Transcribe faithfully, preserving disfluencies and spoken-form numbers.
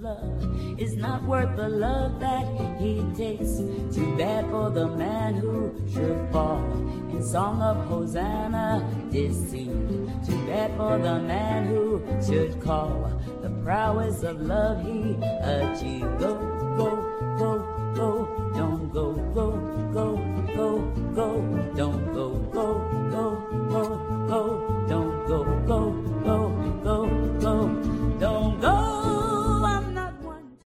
love is not worth the love that he takes. Too bad for the man who should fall in song of Hosanna deceived. Too bad for the man who should call the prowess of love he achieved. Go, go, go, go, don't go, go, go, go, go, don't go, go.